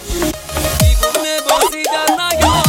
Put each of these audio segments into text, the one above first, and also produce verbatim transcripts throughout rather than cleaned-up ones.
دیوونه بازی در نیا.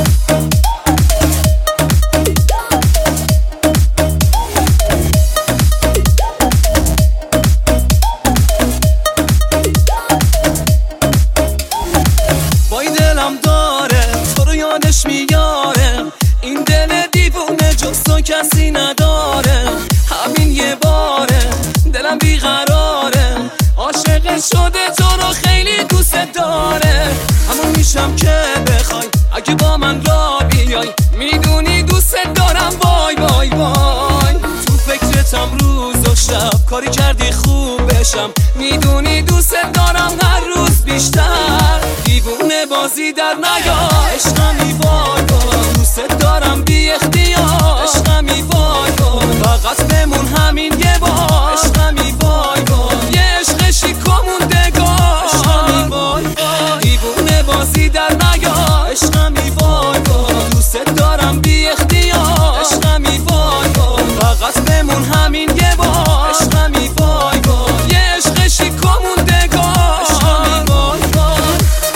وای دلم داره تو رو یادش میاره، این دل دیوونه جز تو کسی نداره. همین یه باره دلم بیقراره، عاشق شده تو رو خیلی دوست داره. همون میشم که بخوای اگه با من را بیای، میدونی دوست دارم. وای وای وای تو فکرتم روز و شب، کاری کردی خوب بشم، میدونی دوست دارم هر روز بیشتر. دیوونه بازی در نیا، عشقمی وای وای دوست دارم بی اختیار. عشقمی وای وای فقط بمون همین یه بار. عشقمی وای وای یه عشق شیکا موندگار. عشقمی وای وای دیوونه بازی در نیا. عشقمی وای وای دوست دارم بی اختیار. عشقمی وای وای فقط بمون همین یه بار. عشقمی وای وای یه عشق شیکا موندگار. عشقمی وای وای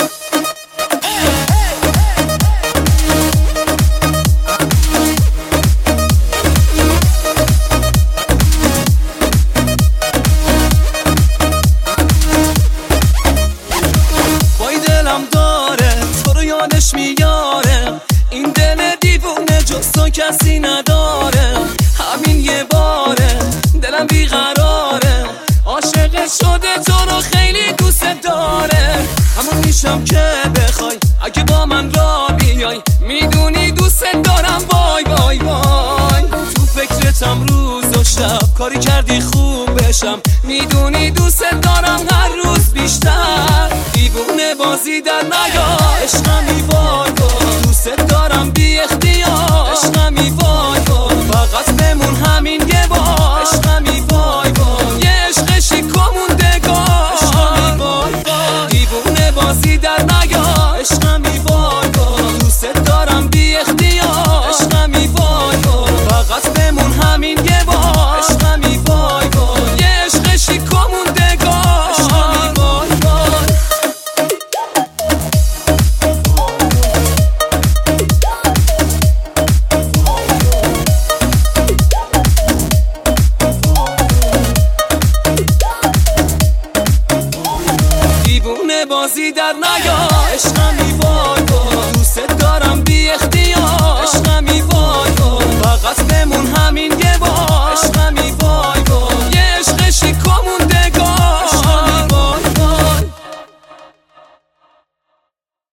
دلم داره تو رو یادش میاره، این دل دیوونه جز تو کسی نداره. همین یه باره دلم بیقراره، عاشق شده تو رو خیلی دوست داره. همون میشم که بخوای اگه با من را بیای، میدونی دوست دارم. وای وای وای تو فکرتم روز و شب، کاری کردی خوب بشم، میدونی دوست دارم هر روز بیشتر. دیوونه بازی در نیا. عشقمی وای وای دوست دارم بی اختیار. عشقمی وای وای فقط بمون همین یه بار. عشقمی وای وای یه عشق شیکا موندگار. عشقمی وای وای دیوونه بازی در نیا. عشقمی وای وای دوست دارم بی اختیار. عشقمی وای وای فقط بمون همین یه بار. عشقمی وای وای یه عشق شیکا موندگار. عشقمی وای وای دیوونه بازی در نیا. عشقمی وای